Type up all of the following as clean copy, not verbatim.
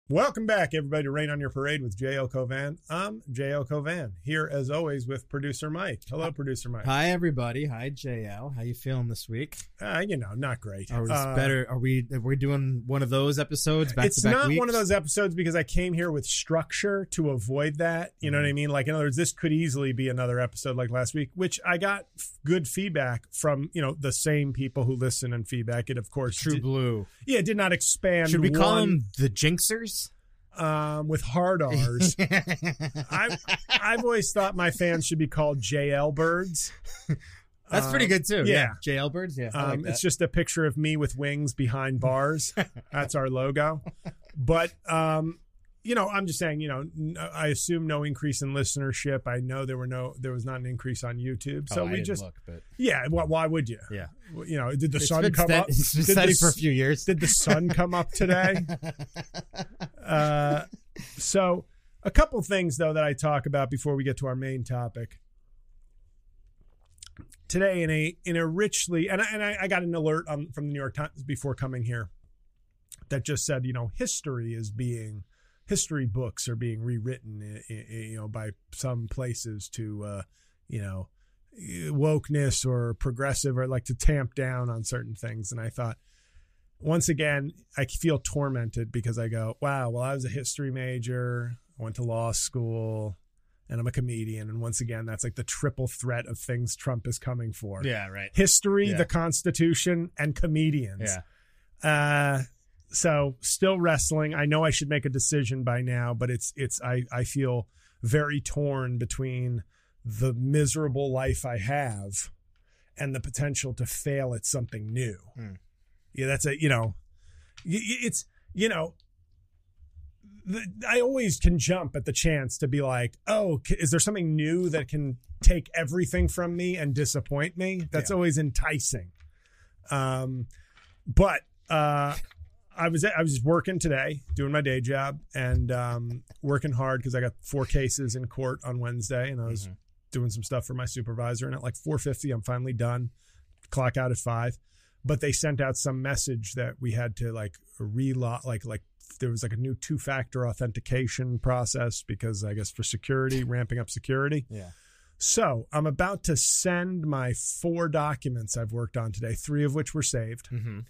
Welcome back, everybody, to Rain on Your Parade with J.L. Covan. I'm J.L. Covan, here as always with producer Mike. Hello, producer Mike. Hi, everybody. Hi, JL. How you feeling this week? Not great. Are we better? Are we doing one of those episodes back to back weeks? It's not one of those episodes because I came here with structure to avoid that. You know what I mean? Like, in other words, this could easily be another episode like last week, which I got good feedback from, the same people who listen and feedback. It, of course, True Blue. Yeah, it did not expand. Should we call them the Jinxers? With hard R's. I've always thought my fans should be called JL Birds. That's pretty good too. Yeah. JL Birds. Yeah. I like that. It's just a picture of me with wings behind bars. That's our logo. But, I'm just saying, I assume no increase in listenership. I know there was not an increase on YouTube. So we just, why would you? Yeah. Did the sun come up? It's been steady for a few years. Did the sun come up today? So a couple things though that I talk about before we get to our main topic today in a richly, and I got an alert from the New York Times before coming here that just said, history books are being rewritten, by some places to, wokeness or progressive or like to tamp down on certain things. And I thought, once again, I feel tormented because I go, wow, well, I was a history major. I went to law school and I'm a comedian. And once again, that's like the triple threat of things Trump is coming for. Yeah, right. History, the Constitution, and comedians. Yeah. So still wrestling. I know I should make a decision by now, but I feel very torn between the miserable life I have and the potential to fail at something new. Yeah, that's I always can jump at the chance to be like, oh, is there something new that can take everything from me and disappoint me? That's always enticing. But I was working today, doing my day job, and working hard because I got 4 cases in court on Wednesday, and I was doing some stuff for my supervisor. And at like 4:50, I'm finally done. Clock out at 5, but they sent out some message that we had to like relog, like there was like a new 2-factor authentication process because I guess for security, ramping up security. Yeah. So I'm about to send my 4 documents I've worked on today, 3 of which were saved,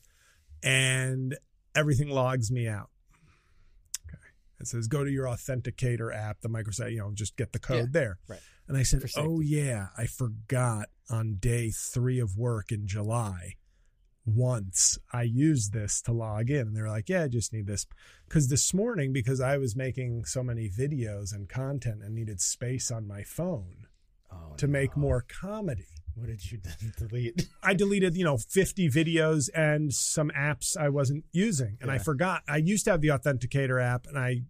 and everything logs me out. Okay. It says, go to your authenticator app, the Microsoft, just get the code there. Right. And I said, oh yeah, I forgot on day 3 of work in July. Once I used this to log in, and they were like, yeah, I just need this. Because this morning, because I was making so many videos and content and needed space on my phone to make more comedy. What did you delete? I deleted, 50 videos and some apps I wasn't using. And I forgot. I used to have the Authenticator app, and I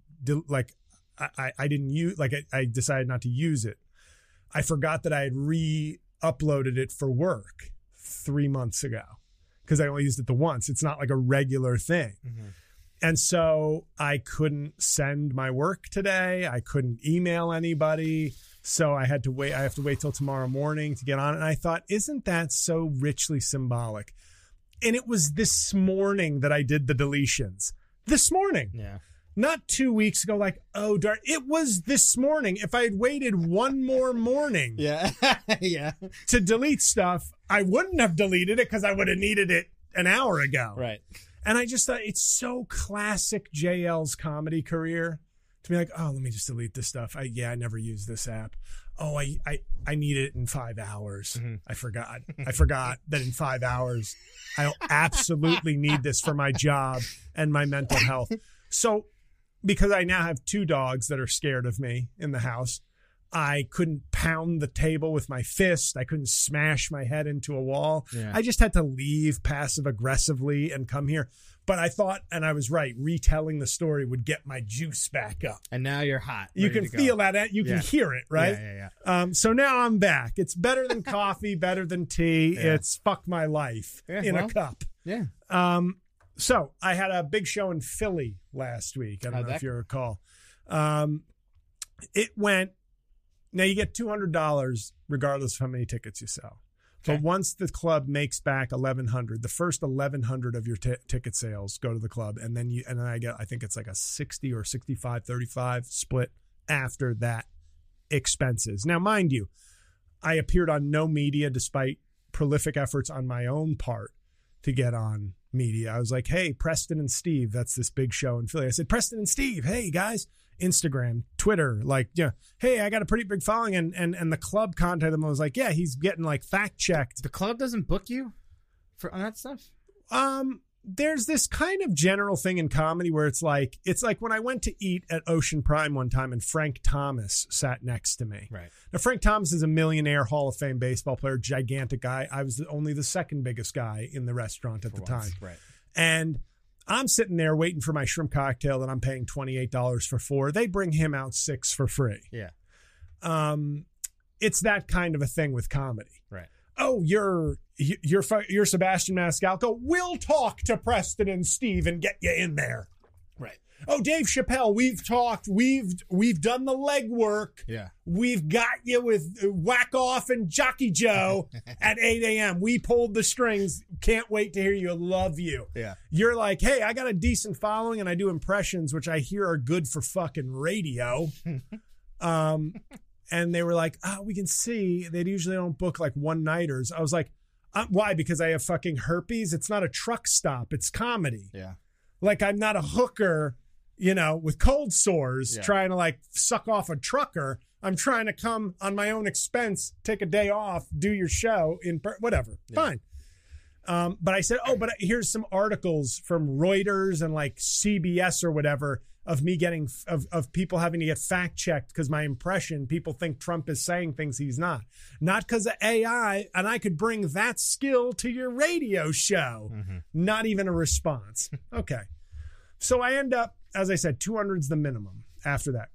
didn't use, I decided not to use it. I forgot that I had re-uploaded it for work 3 months ago because I only used it the once. It's not like a regular thing. And so I couldn't send my work today. I couldn't email anybody. So I have to wait till tomorrow morning to get on it. And I thought, isn't that so richly symbolic? And it was this morning that I did the deletions. This morning. Yeah. Not 2 weeks ago, like, oh, darn. It was this morning. If I had waited one more morning to delete stuff, I wouldn't have deleted it because I would have needed it an hour ago. Right. And I just thought it's so classic JL's comedy career to be like, oh, let me just delete this stuff. I never use this app. Oh, I need it in 5 hours. I forgot that in 5 hours, I'll absolutely need this for my job and my mental health. So because I now have 2 dogs that are scared of me in the house, I couldn't pound the table with my fist. I couldn't smash my head into a wall. Yeah. I just had to leave passive aggressively and come here. But I thought, and I was right, retelling the story would get my juice back up. And now you're hot. You can feel that. You can hear it, right? Yeah. So now I'm back. It's better than coffee, better than tea. Yeah. It's fuck my life in a cup. Yeah. So I had a big show in Philly last week. I don't know if you recall. It went. Now you get $200 regardless of how many tickets you sell. But once the club makes back 1,100, the first 1,100 of your ticket sales go to the club, and then I get, I think it's like a 60 or 65, 35 split after that expenses. Now, mind you, I appeared on no media despite prolific efforts on my own part to get on media. I was like, hey, Preston and Steve, that's this big show in Philly. I said, Preston and Steve, hey guys, Instagram, Twitter, like, yeah, hey, I got a pretty big following, and the club contacted him. I was like, yeah, he's getting like fact checked. The club doesn't book you on that stuff? There's this kind of general thing in comedy where it's like when I went to eat at Ocean Prime one time and Frank Thomas sat next to me. Right. Now, Frank Thomas is a millionaire Hall of Fame baseball player, gigantic guy. I was only the second biggest guy in the restaurant at the time. Right. And I'm sitting there waiting for my shrimp cocktail that I'm paying $28 for 4. They bring him out 6 for free. Yeah. It's that kind of a thing with comedy. Right. Oh, you're Sebastian Maniscalco. We'll talk to Preston and Steve and get you in there. Right. Oh, Dave Chappelle, we've talked. We've done the legwork. Yeah. We've got you with Whack Off and Jockey Joe at 8 a.m. We pulled the strings. Can't wait to hear you. Love you. Yeah. You're like, hey, I got a decent following and I do impressions, which I hear are good for fucking radio. And they were like, oh, we can see. They usually don't book like one-nighters. I was like, why? Because I have fucking herpes? It's not a truck stop. It's comedy. Yeah. Like I'm not a hooker, with cold sores trying to like suck off a trucker. I'm trying to come on my own expense, take a day off, do your show whatever. Yeah. Fine. But I said, but here's some articles from Reuters and like CBS or whatever of me getting of people having to get fact checked because my impression, people think Trump is saying things he's not because of AI, and I could bring that skill to your radio show. Mm-hmm. Not even a response. Okay. So I end up, as I said, 200's the minimum. After that,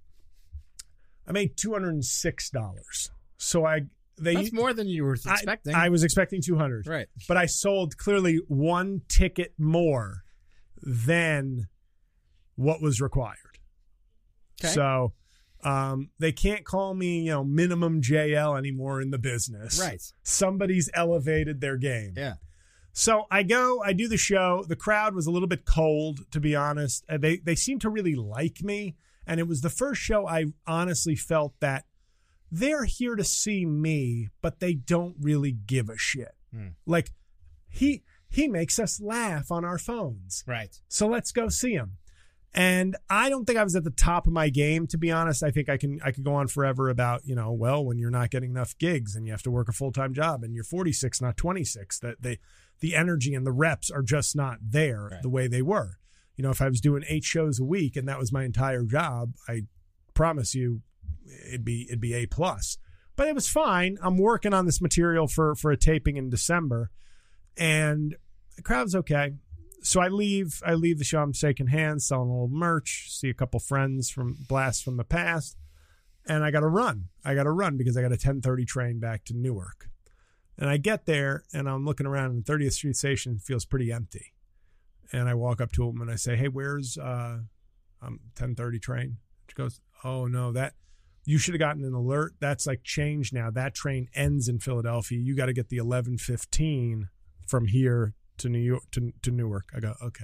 I made $206. So that's more than you were expecting. I was expecting 200. Right. But I sold clearly one ticket more than what was required. Okay. So they can't call me, minimum JL anymore in the business. Right. Somebody's elevated their game. Yeah. So I do the show. The crowd was a little bit cold, to be honest. They seemed to really like me. And it was the first show I honestly felt that they're here to see me, but they don't really give a shit. Like he makes us laugh on our phones. Right. So let's go see him. And I don't think I was at the top of my game, to be honest. I think I could go on forever about, when you're not getting enough gigs and you have to work a full-time job and you're 46, not 26, that the energy and the reps are just not there the way they were. If I was doing 8 shows a week and that was my entire job, I promise you it'd be A+. But it was fine. I'm working on this material for a taping in December, and the crowd's okay. So I leave the show. I'm shaking hands, selling a little merch, see a couple friends from Blast from the Past, and I got to run. Because I got a 10:30 train back to Newark. And I get there, and I'm looking around, and 30th Street Station feels pretty empty. And I walk up to him, and I say, hey, where's 10:30 train? She goes, oh, no, that you should have gotten an alert. That's like changed now. That train ends in Philadelphia. You got to get the 11:15 from here to New York to Newark. I go, okay.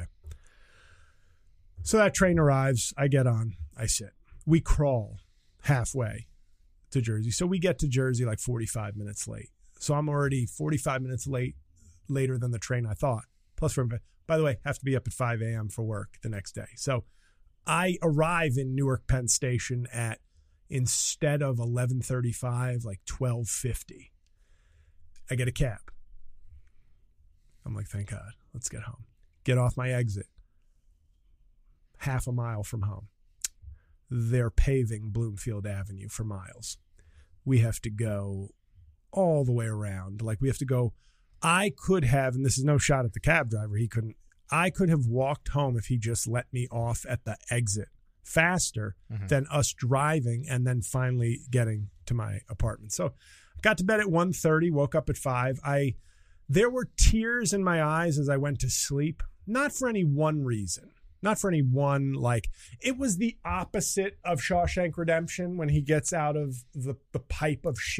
So that train arrives. I get on. I sit. We crawl halfway to Jersey. So we get to Jersey like 45 minutes late. So I'm already 45 minutes later than the train I thought. Plus, by the way, have to be up at 5 a.m. for work the next day. So I arrive in Newark Penn Station at, instead of 11:35, like 12:50. I get a cab. I'm like, thank God, let's get home. Get off my exit. Half a mile from home. They're paving Bloomfield Avenue for miles. We have to go all the way around. Like we have to go. I could have, and this is no shot at the cab driver, he couldn't. I could have walked home if he just let me off at the exit faster than us driving and then finally getting to my apartment. So I got to bed at 1:30, woke up at 5. There were tears in my eyes as I went to sleep, not for any one reason. Not for any one, like, it was the opposite of Shawshank Redemption when he gets out of the pipe of shit.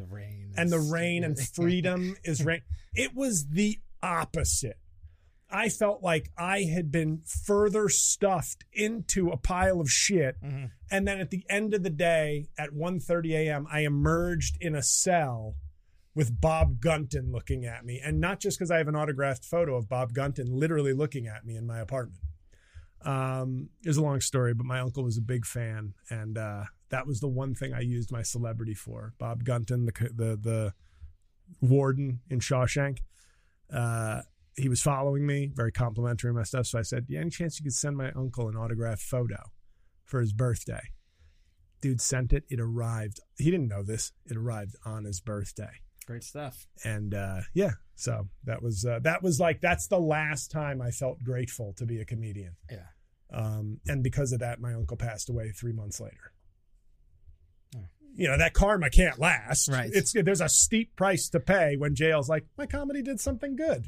the rain. And the rain and freedom is rain. It was the opposite. I felt like I had been further stuffed into a pile of shit. Mm-hmm. And then at the end of the day, at 1:30 a.m., I emerged in a cell with Bob Gunton looking at me. And not just because I have an autographed photo of Bob Gunton literally looking at me in my apartment. It's a long story, but my uncle was a big fan. And that was the one thing I used my celebrity for. Bob Gunton, the warden in Shawshank. He was following me, very complimentary of my stuff. So I said, yeah, any chance you could send my uncle an autographed photo for his birthday? Dude sent it. It arrived. He didn't know this. It arrived on his birthday. Great stuff. And so that was like, that's the last time I felt grateful to be a comedian. Yeah. And because of that, my uncle passed away 3 months later. You know, that karma can't last. Right. There's a steep price to pay when jail's like, my comedy did something good.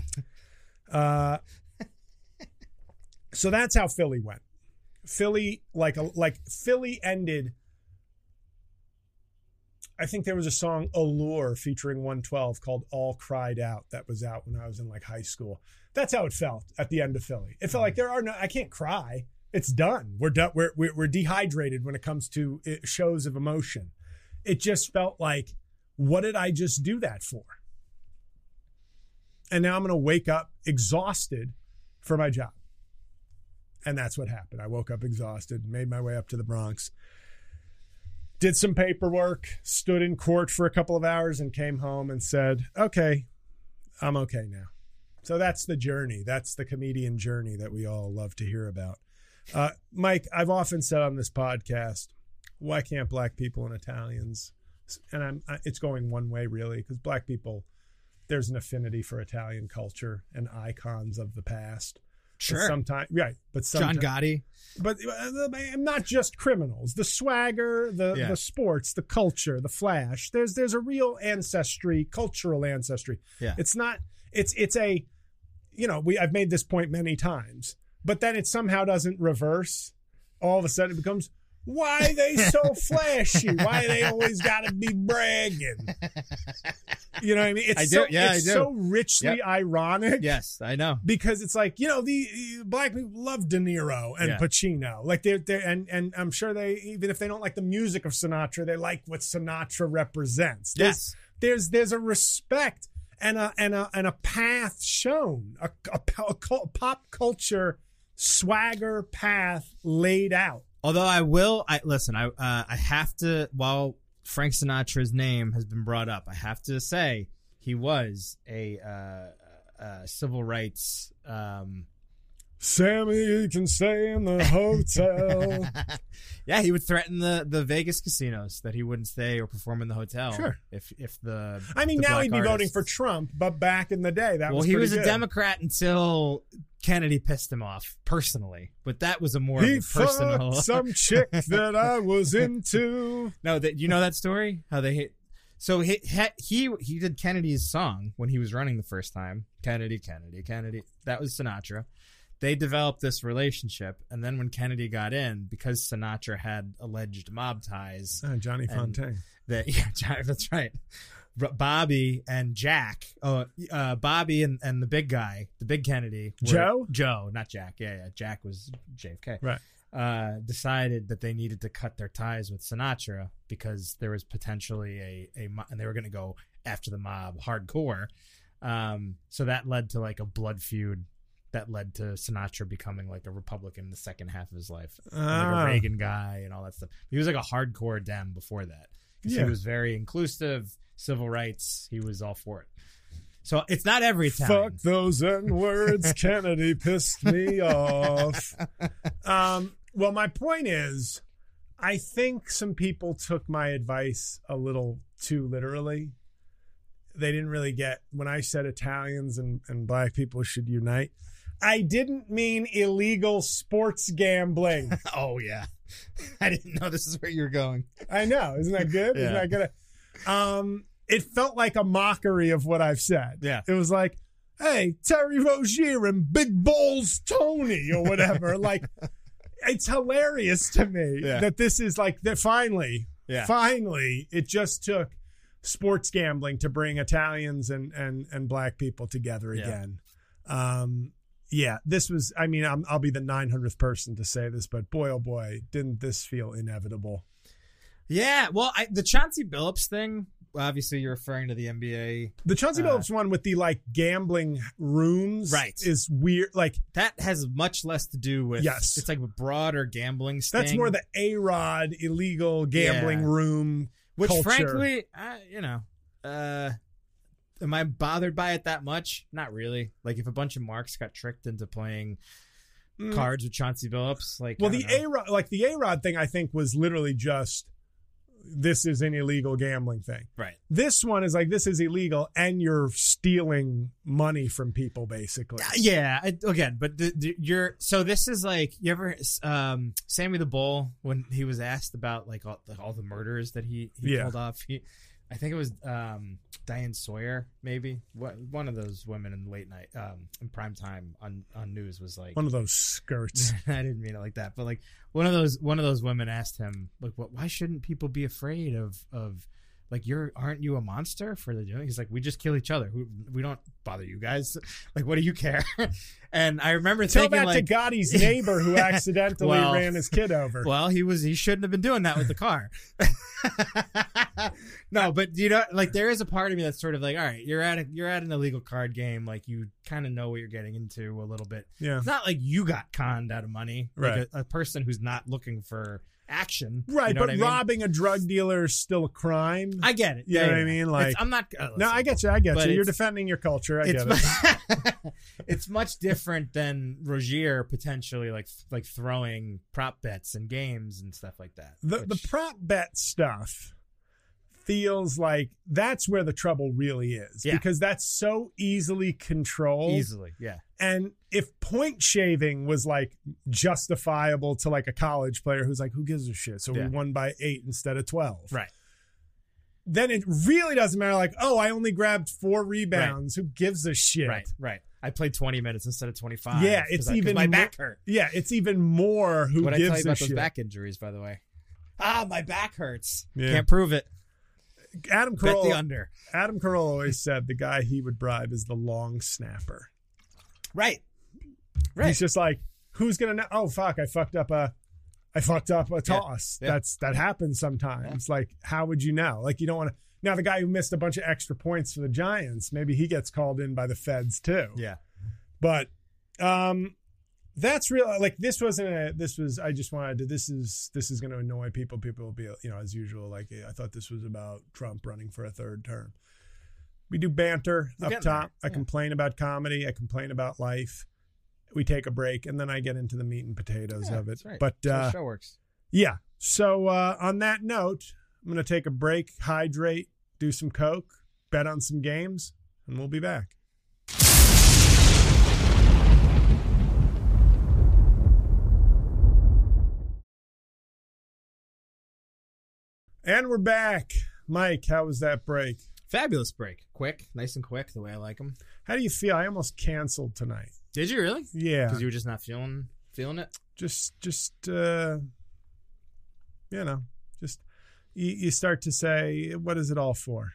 So that's how Philly went. Philly, Philly ended. I think there was a song Allure featuring 112 called All Cried Out that was out when I was in like high school. That's how it felt at the end of Philly. It felt like I can't cry. It's done. We're done. We're dehydrated when it comes to shows of emotion. It just felt like, what did I just do that for? And now I'm going to wake up exhausted for my job. And that's what happened. I woke up exhausted, made my way up to the Bronx, did some paperwork, stood in court for a couple of hours, and came home and said, okay, I'm okay now. So that's the journey. That's the comedian journey that we all love to hear about. Mike, I've often said on this podcast, why can't black people and Italians, and it's going one way really, because black people, there's an affinity for Italian culture and icons of the past. Sure. Sometimes, right. But sometimes, John Gotti. But not just criminals, the swagger, the sports, the culture, the flash. There's a real ancestry, cultural ancestry. Yeah. It's not, it's a, I've made this point many times. But then it somehow doesn't reverse. All of a sudden it becomes, why are they so flashy? Why they always got to be bragging? You know what I mean? It's so richly ironic. Yes, I know. Because it's like, the black people love De Niro and Pacino. Like they're and I'm sure they, even if they don't like the music of Sinatra, they like what Sinatra represents. There's a respect and a path shown, a pop culture swagger path laid out. Although I have to, while Frank Sinatra's name has been brought up, I have to say he was a civil rights. Sammy, you can stay in the hotel. Yeah, he would threaten the Vegas casinos that he wouldn't stay or perform in the hotel. Sure. Now he'd be voting for Trump, but back in the day, he was good. a Democrat until Kennedy pissed him off personally, but that was more of a personal. Fucked some chick that I was into. No, you know that story? How they hit. So he did Kennedy's song when he was running the first time. Kennedy. That was Sinatra. They developed this relationship, and then when Kennedy got in, because Sinatra had alleged mob ties, Johnny Fontaine. That's right. Bobby and Jack. Bobby and the big guy, the big Kennedy. Joe, not Jack. Yeah. Jack was JFK. Right. Decided that they needed to cut their ties with Sinatra because there was potentially and they were going to go after the mob hardcore. So that led to like a blood feud that led to Sinatra becoming like a Republican in the second half of his life, like a Reagan guy and all that stuff. He was like a hardcore Dem before that because he was very inclusive, civil rights. He was all for it. So it's not every time. Fuck those N-words. Kennedy pissed me off. Well, my point is, I think some people took my advice a little too literally. They didn't really get when I said Italians and black people should unite. I didn't mean illegal sports gambling. Oh, yeah. I didn't know this is where you're going. I know. Isn't that good? Yeah. Isn't that good? It felt like a mockery of what I've said. Yeah. It was like, hey, Terry Rozier and Big Balls Tony or whatever. Like, it's hilarious to me that this is like, that finally, it just took sports gambling to bring Italians and black people together again. This was, I mean, I'll be the 900th person to say this, but boy, oh boy, didn't this feel inevitable. Yeah, well, the Chauncey Billups thing, obviously you're referring to the NBA. The Chauncey Billups one with the like gambling rooms is weird. Like that has much less to do with, it's like a broader gambling sting. That's more the A-Rod illegal gambling room which culture. Frankly, am I bothered by it that much? Not really. Like if a bunch of marks got tricked into playing cards with Chauncey Billups, like, well, the A-Rod thing I think was literally just, this is an illegal gambling thing. Right. This one is like, this is illegal and you're stealing money from people basically. Yeah. Again, but so this is like, you ever, Sammy the Bull, when he was asked about like all the murders that he pulled off, I think it was Diane Sawyer, maybe. One of those women in late night, in prime time on news was like one of those skirts. I didn't mean it like that, but like one of those women asked him like, why shouldn't people be afraid of like aren't you a monster for the doing? He's like, we just kill each other. We don't bother you guys. Like, what do you care? And I remember thinking, tell that like, to Gotti's neighbor who accidentally ran his kid over. Well, he shouldn't have been doing that with the car. No, but like there is a part of me that's sort of like, all right, you're at an illegal card game, like you kind of know what you're getting into a little bit. Yeah, it's not like you got conned out of money, right? Like a person who's not looking for action, right? You know but what I mean? Robbing a drug dealer is still a crime. I get it. You know what I mean? Like, I'm not. No, I get you. You're defending your culture. I get it. It's much different than Rozier potentially like throwing prop bets and games and stuff like that. The prop bet stuff feels like that's where the trouble really is, because that's so easily controlled. Yeah. And if point shaving was like justifiable to like a college player who's like, who gives a shit? So we won by 8 instead of 12. Right. Then it really doesn't matter. Like, oh, I only grabbed 4 rebounds. Right. Who gives a shit? Right. I played 20 minutes instead of 25. Yeah, it's even my back hurt. Yeah, it's even more who what gives a shit. What I tell you about those back injuries, by the way? My back hurts. Yeah. Can't prove it. Adam Bet Carolla, the under. Adam Carolla always said the guy he would bribe is the long snapper. Right. He's just like, who's gonna know? Oh fuck, I fucked up a toss. Yeah. That happens sometimes. Yeah. Like, how would you know? Like, you don't want to. Now the guy who missed a bunch of extra points for the Giants, maybe he gets called in by the feds too. Yeah. But that's real. Like, this was. I just wanted to. This is going to annoy people. People will be, as usual. Like, I thought this was about Trump running for a 3rd term. We do banter up top. I complain about comedy. I complain about life. We take a break, and then I get into the meat and potatoes of it. That's right. But the show works. Yeah. So on that note, I'm going to take a break, hydrate, do some coke, bet on some games, and we'll be back. And we're back. Mike, how was that break? Fabulous break. Quick, nice and quick, the way I like them. How do you feel? I almost canceled tonight. Did you really? Yeah. Because you were just not feeling it? You start to say, what is it all for?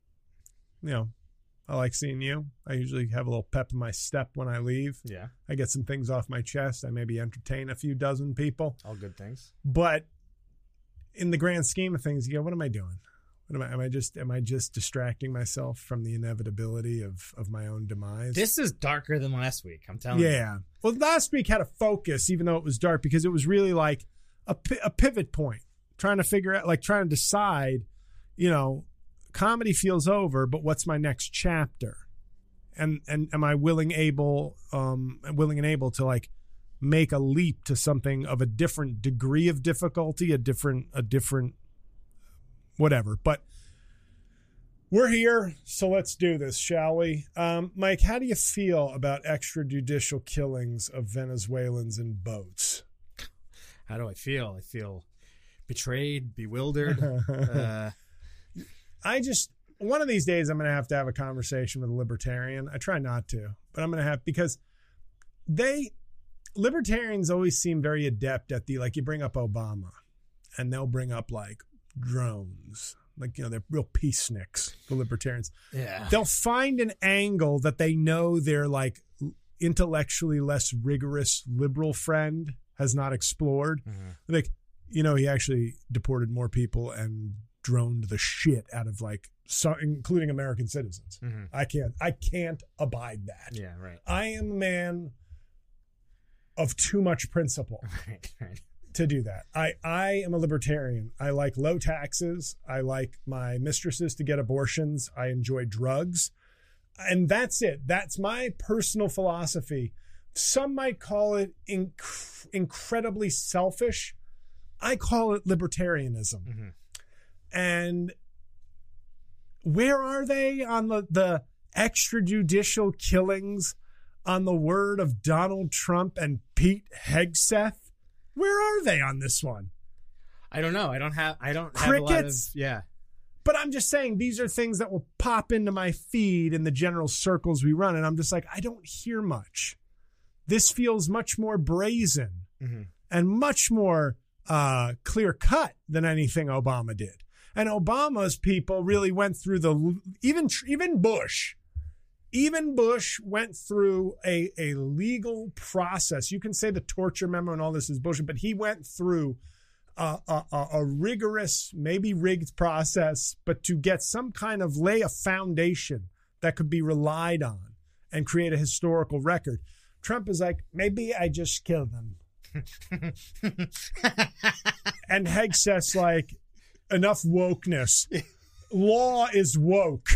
I like seeing you. I usually have a little pep in my step when I leave. Yeah. I get some things off my chest. I maybe entertain a few dozen people. All good things. But in the grand scheme of things, you go, what am I doing? Am I just distracting myself from the inevitability of my own demise? This is darker than last week, I'm telling you. Yeah. Well, last week had a focus, even though it was dark, because it was really like a pivot point, trying to decide, comedy feels over, but what's my next chapter? And am I willing and able to like make a leap to something of a different degree of difficulty, a different whatever. But we're here, so let's do this, shall we? Mike, how do you feel about extrajudicial killings of Venezuelans in boats? How do I feel? I feel betrayed, bewildered. One of these days I'm going to have a conversation with a libertarian. I try not to, but I'm going to have, because libertarians always seem very adept at you bring up Obama and they'll bring up like drones. Like, they're real peaceniks, the libertarians. Yeah. They'll find an angle that they know their like intellectually less rigorous liberal friend has not explored. Mm-hmm. Like, he actually deported more people and droned the shit out of like including American citizens. Mm-hmm. I can't abide that. Yeah, right. I am a man of too much principle. Right. To do that. I am a libertarian. I like low taxes. I like my mistresses to get abortions. I enjoy drugs. And that's it. That's my personal philosophy. Some might call it incredibly selfish. I call it libertarianism. Mm-hmm. And where are they on the extrajudicial killings on the word of Donald Trump and Pete Hegseth? Where are they on this one? I don't know. I don't have Crickets? a lot of, yeah. But I'm just saying these are things that will pop into my feed in the general circles we run. And I'm just like, I don't hear much. This feels much more brazen Mm-hmm. and much more clear cut than anything Obama did. And Obama's people really went through even Bush. Even Bush went through a legal process. You can say the torture memo and all this is bullshit, but he went through a rigorous, maybe rigged process, but to get some kind of lay a foundation that could be relied on and create a historical record. Trump is like, maybe I just killed them. And Hegseth's like, enough wokeness. Law is woke.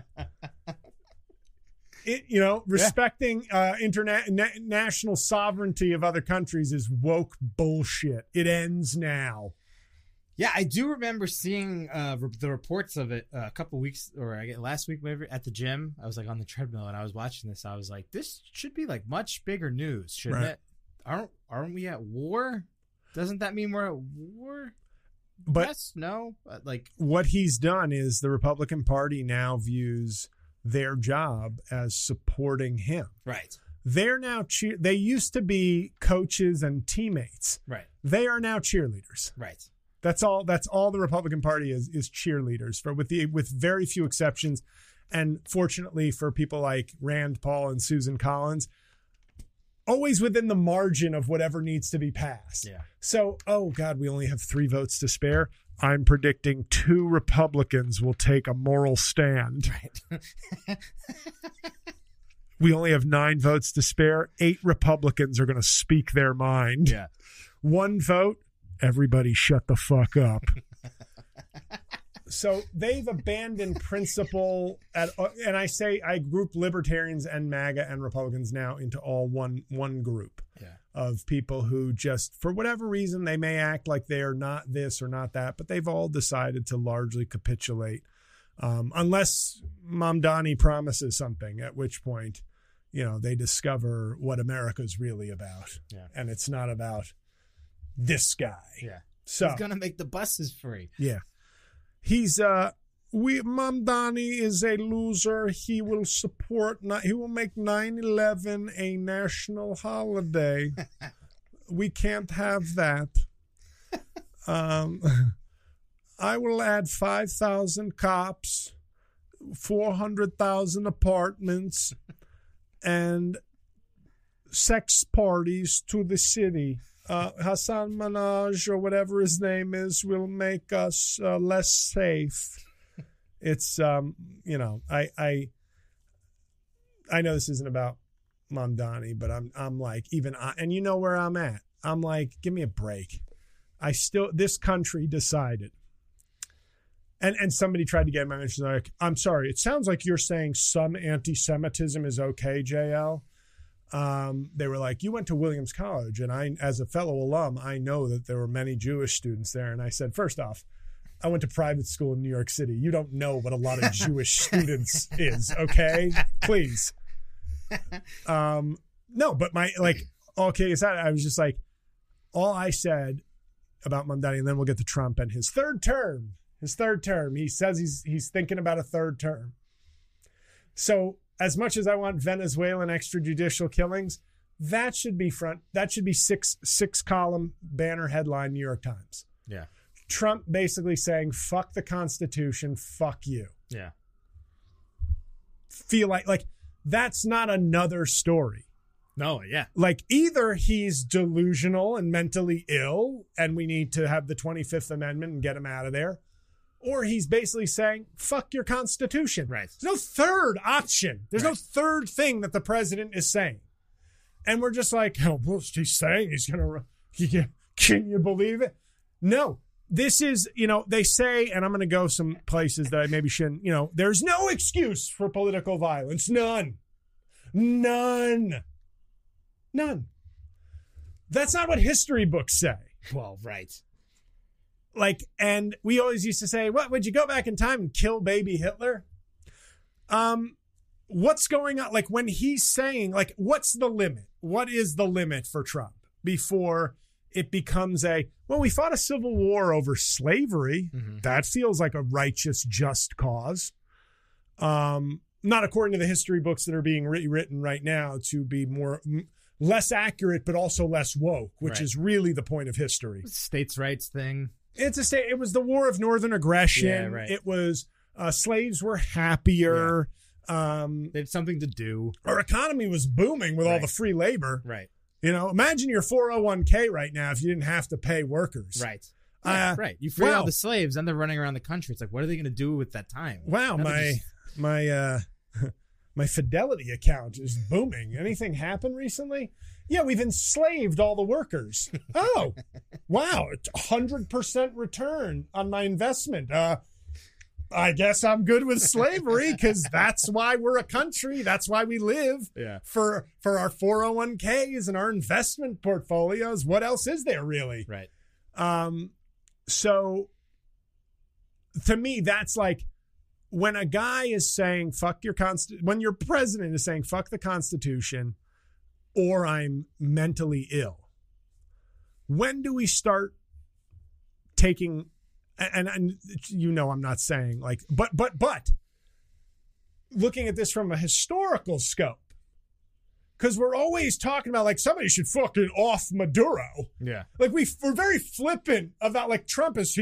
Respecting national sovereignty of other countries is woke bullshit. It ends now. Yeah, I do remember seeing the reports of it a couple weeks, or I guess last week, maybe at the gym. I was like on the treadmill and I was watching this. I was like, this should be like much bigger news, shouldn't it? Aren't we at war? Doesn't that mean we're at war? But yes, no, like what he's done is the Republican Party now views their job as supporting him. Right. They're now they used to be coaches and teammates. Right. They are now cheerleaders. Right. That's all the Republican Party is cheerleaders with very few exceptions. And fortunately for people like Rand Paul and Susan Collins, always within the margin of whatever needs to be passed. Yeah. So, oh God, we only have 3 votes to spare. I'm predicting 2 Republicans will take a moral stand. Right. We only have 9 votes to spare. 8 Republicans are going to speak their mind. Yeah. 1 vote, everybody shut the fuck up. So they've abandoned principle and I group libertarians and MAGA and Republicans now into all one group. Yeah. Of people who just, for whatever reason, they may act like they are not this or not that, but they've all decided to largely capitulate. Unless Mamdani promises something, at which point, they discover what America's really about. Yeah. And it's not about this guy. Yeah. So he's going to make the buses free. Yeah. He's, Mamdani is a loser. He will make 9/11 a national holiday. We can't have that. I will add 5,000 cops, 400,000 apartments, and sex parties to the city. Hassan Minhaj or whatever his name is will make us less safe. It's I know this isn't about Mamdani, but I'm like, and you know where I'm at. I'm like, give me a break. This country decided. And somebody tried to get my mention, like, I'm sorry, it sounds like you're saying some anti-Semitism is okay, JL. They were like, you went to Williams College, and I, as a fellow alum, I know that there were many Jewish students there. And I said, first off, I went to private school in New York City. You don't know what a lot of Jewish students is, okay? Please. No, but I was just like, all I said about Mamdani, and then we'll get to Trump and his third term. He says he's thinking about a third term. So as much as I want Venezuelan extrajudicial killings, that should be 6 column banner headline New York Times. Yeah. Trump basically saying, fuck the Constitution, fuck you. Yeah. Feel like that's not another story. No, yeah. Like either he's delusional and mentally ill and we need to have the 25th Amendment and get him out of there, or he's basically saying, fuck your Constitution. Right. There's no third option. There's no third thing that the president is saying. And we're just like, oh, well, he's saying he's going to, can you believe it? No, this is, they say, and I'm going to go some places that I maybe shouldn't, there's no excuse for political violence. None. That's not what history books say. Well, right. Like, and we always used to say, what, would you go back in time and kill baby Hitler? What's going on? Like when he's saying, like, what's the limit? What is the limit for Trump before it becomes we fought a civil war over slavery. Mm-hmm. That feels like a righteous, just cause. Not according to the history books that are being rewritten right now to be less accurate, but also less woke, which is really the point of history. States' rights thing. It was the war of Northern aggression. Yeah, right. It was slaves were happier. Yeah. They had something to do. Our economy was booming with all the free labor. Right. Imagine your 401k right now if you didn't have to pay workers. Right. Yeah, right. You free all the slaves, and they're running around the country. It's like, what are they going to do with that time? Wow, my Fidelity account is booming. Anything happen recently? Yeah, we've enslaved all the workers. Oh, wow, 100% return on my investment. I guess I'm good with slavery because that's why we're a country. That's why we live for our 401ks and our investment portfolios. What else is there really? Right. So to me, that's like when a guy is saying, fuck your when your president is saying, fuck the Constitution or I'm mentally ill. When do we start taking and I'm not saying like, but looking at this from a historical scope, because we're always talking about like somebody should fucking off Maduro. Yeah. Like we're very flippant about like Trump is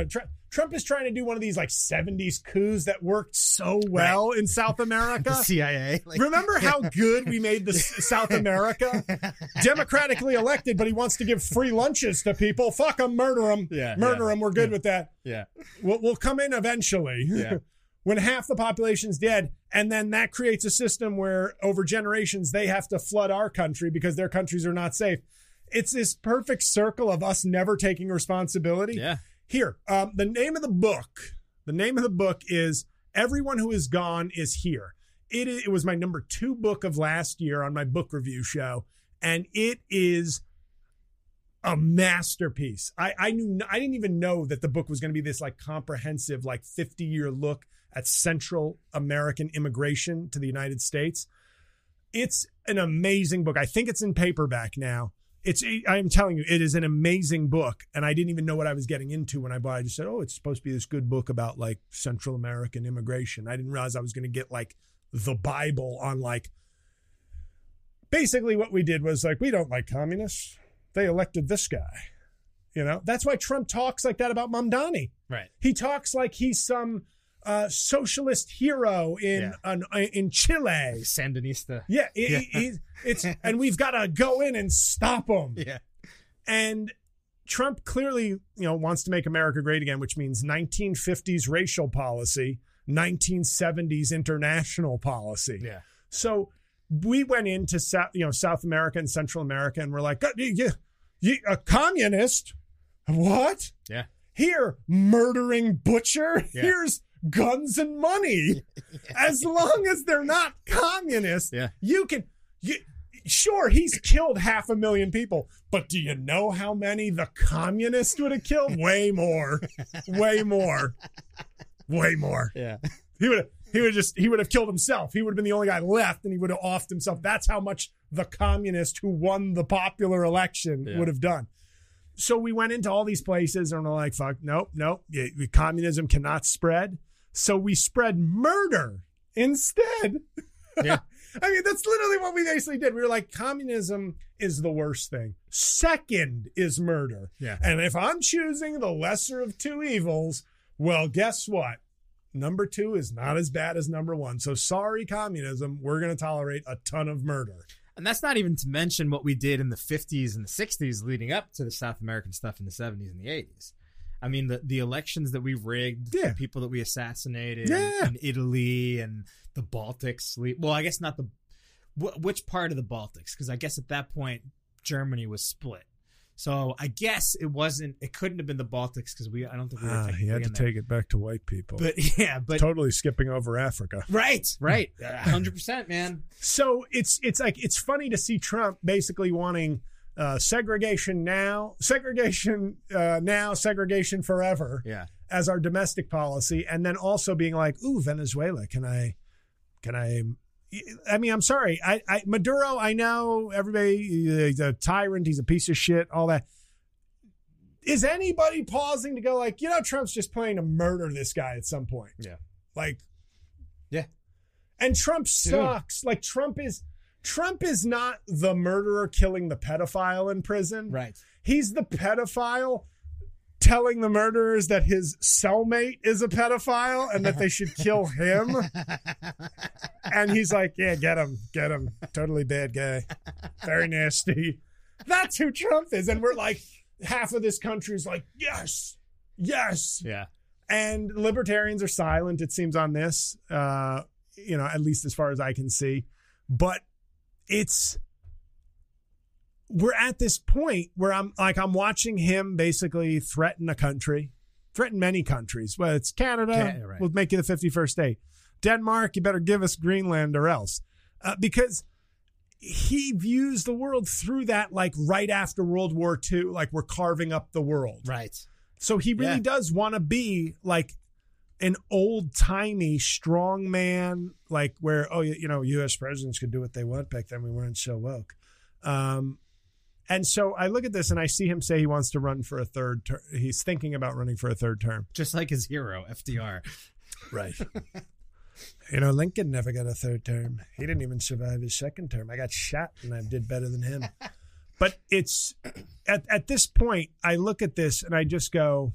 trying to do one of these like 70s coups that worked so well in South America. The CIA. Remember how good we made the South America? Democratically elected, but he wants to give free lunches to people. Fuck them, murder them. Murder them. We're good with that. Yeah. We'll come in eventually. Yeah. When half the population's dead, and then that creates a system where over generations they have to flood our country because their countries are not safe. It's this perfect circle of us never taking responsibility. Yeah. Here, the name of the book is Everyone Who Is Gone Is Here. It was my number 2 book of last year on my book review show, and it is a masterpiece. I didn't even know that the book was going to be this like comprehensive, like 50-year look at Central American immigration to the United States. It's an amazing book. I think it's in paperback now. I'm telling you, it is an amazing book. And I didn't even know what I was getting into when I bought it. I just said, oh, it's supposed to be this good book about like Central American immigration. I didn't realize I was going to get like the Bible on like, basically what we did was like, we don't like communists. They elected this guy. That's why Trump talks like that about Mamdani. Right. He talks like he's some socialist hero in Chile. Sandinista. Yeah. It's and we've got to go in and stop him. Yeah. And Trump clearly, wants to make America great again, which means 1950s racial policy, 1970s international policy. Yeah. So we went into South America and Central America, and we're like, a communist? What? Yeah. Here, murdering butcher. Yeah. Here's guns and money. As long as they're not communists, you can. Sure, he's killed 500,000 people, but do you know how many the communists would have killed? Way more. Way more. Way more. Yeah. He would have killed himself. He would have been the only guy left, and he would have offed himself. That's how much the communist who won the popular election would have done. So we went into all these places, and we're like, fuck, nope. Communism cannot spread. So we spread murder instead. Yeah. I mean, that's literally what we basically did. We were like, communism is the worst thing. Second is murder. Yeah. And if I'm choosing the lesser of two evils, well, guess what? Number 2 is not as bad as number 1. So sorry, communism. We're going to tolerate a ton of murder. And that's not even to mention what we did in the 50s and the 60s leading up to the South American stuff in the 70s and the 80s. I mean, the elections that we rigged, the people that we assassinated in Italy and the Baltics. Well, I guess not which part of the Baltics? Because I guess at that point, Germany was split. So I guess it couldn't have been the Baltics because I don't think we were he had to take it back to white people. But totally skipping over Africa. Right. 100%, man. So it's like, it's funny to see Trump basically wanting segregation now, segregation forever as our domestic policy. And then also being like, ooh, Venezuela, can I mean, I'm sorry. Maduro, I know everybody, he's a tyrant. He's a piece of shit, all that. Is anybody pausing to go like, Trump's just planning to murder this guy at some point? Yeah. Yeah. And Trump sucks. Like Trump is not the murderer killing the pedophile in prison. Right. He's the pedophile telling the murderers that his cellmate is a pedophile and that they should kill him. And he's like, yeah, get him. Totally bad guy. Very nasty. That's who Trump is. And we're like, half of this country is like, yes. Yeah. And libertarians are silent, it seems, on this, at least as far as I can see. But we're at this point where I'm watching him basically threaten many countries. Well, it's Canada. Right. We'll make you the 51st state. Denmark, you better give us Greenland or else. Because he views the world through that, like right after World War II, like we're carving up the world. Right. So he really does want to be like an old-timey strong man, like where, U.S. presidents could do what they want. Back then we weren't so woke. And so I look at this and I see him say he wants to run for a third term. He's thinking about running for a third term. Just like his hero, FDR. Right. Lincoln never got a third term. He didn't even survive his second term. I got shot and I did better than him. But it's at this point, I look at this and I just go,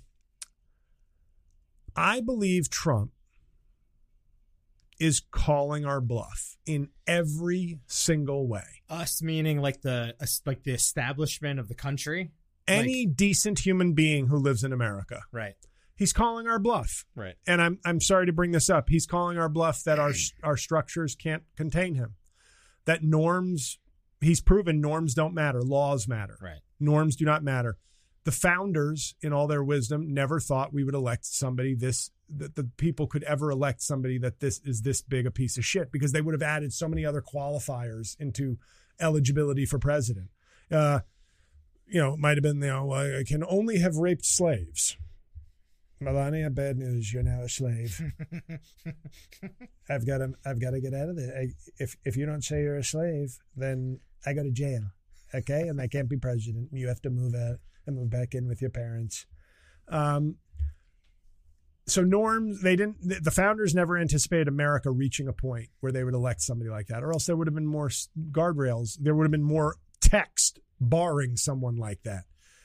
I believe Trump is calling our bluff in every single way. Us meaning like the establishment of the country? Any decent human being who lives in America. Right. He's calling our bluff. Right. And I'm sorry to bring this up. He's calling our bluff that our structures can't contain him. That norms, he's proven norms don't matter. Laws matter. Right. Norms do not matter. The founders, in all their wisdom, never thought we would elect somebody that the people could ever elect somebody that this is this big a piece of shit, because they would have added so many other qualifiers into eligibility for president. It might have been, I can only have raped slaves. Melania, bad news. You're now a slave. I've got to get out of there. If you don't say you're a slave, then I go to jail. Okay, and I can't be president. You have to move out and move back in with your parents. So norms, the founders never anticipated America reaching a point where they would elect somebody like that, or else there would have been more guardrails. There would have been more text barring someone like that.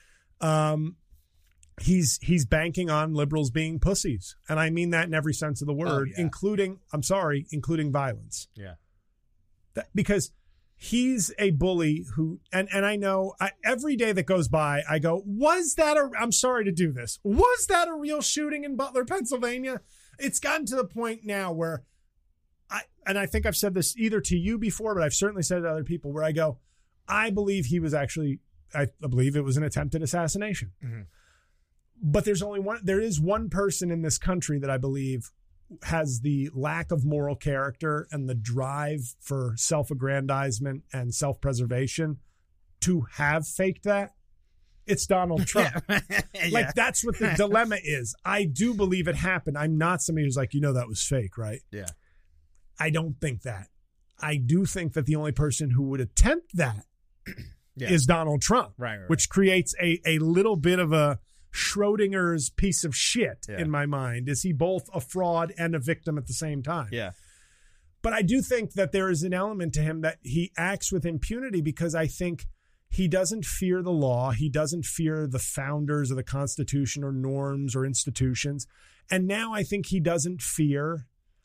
He's banking on liberals being pussies. And I mean that in every sense of the word, including violence. Yeah. Because he's a bully who, and I know every day that goes by, I go, I'm sorry to do this. Was that a real shooting in Butler, Pennsylvania? It's gotten to the point now where I think I've said this either to you before, but I've certainly said it to other people, where I go, I believe I believe it was an attempted assassination. Mm-hmm. But there is one person in this country that I believe has the lack of moral character and the drive for self-aggrandizement and self-preservation to have faked that. It's Donald Trump. Like, that's what the dilemma is. I do believe it happened. I'm not somebody who's like, that was fake, right? Yeah. I don't think that. I do think that the only person who would attempt that is Donald Trump, right. Which creates a little bit of a Schrodinger's piece of shit in my mind. Is he both a fraud and a victim at the same time? Yeah. But I do think that there is an element to him that he acts with impunity because I think he doesn't fear the law. He doesn't fear the founders of the Constitution or norms or institutions. And now I think he doesn't fear.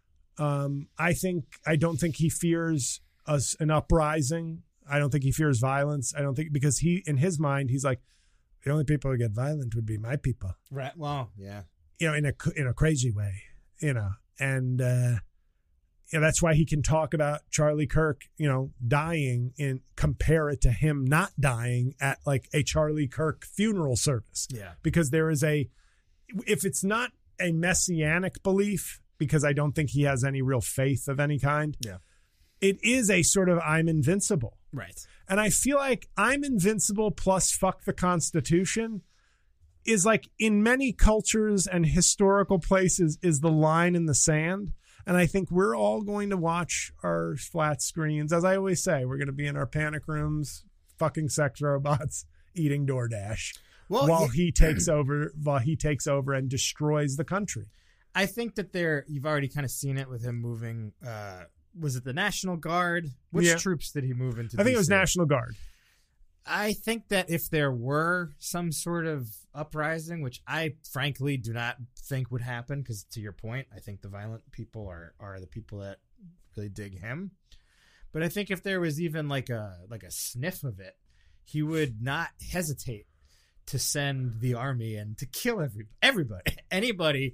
I don't think he fears an uprising. I don't think he fears violence. I don't think, because in his mind, he's like, the only people who get violent would be my people. Right. Well, yeah. In a crazy way, and that's why he can talk about Charlie Kirk, dying, and compare it to him not dying at like a Charlie Kirk funeral service. Yeah. Because there is if it's not a messianic belief, because I don't think he has any real faith of any kind. Yeah. It is a sort of I'm invincible. Right. And I feel like I'm invincible plus fuck the Constitution is like in many cultures and historical places is the line in the sand. And I think we're all going to watch our flat screens. As I always say, we're going to be in our panic rooms, fucking sex robots, eating DoorDash while he takes over and destroys the country. I think that you've already kind of seen it with him moving. Was it the National Guard? Which troops did he move into? I think DC? it was National Guard. I think that if there were some sort of uprising, which I frankly do not think would happen, because to your point, I think the violent people are the people that really dig him. But I think if there was even like a sniff of it, he would not hesitate to send the army and to kill anybody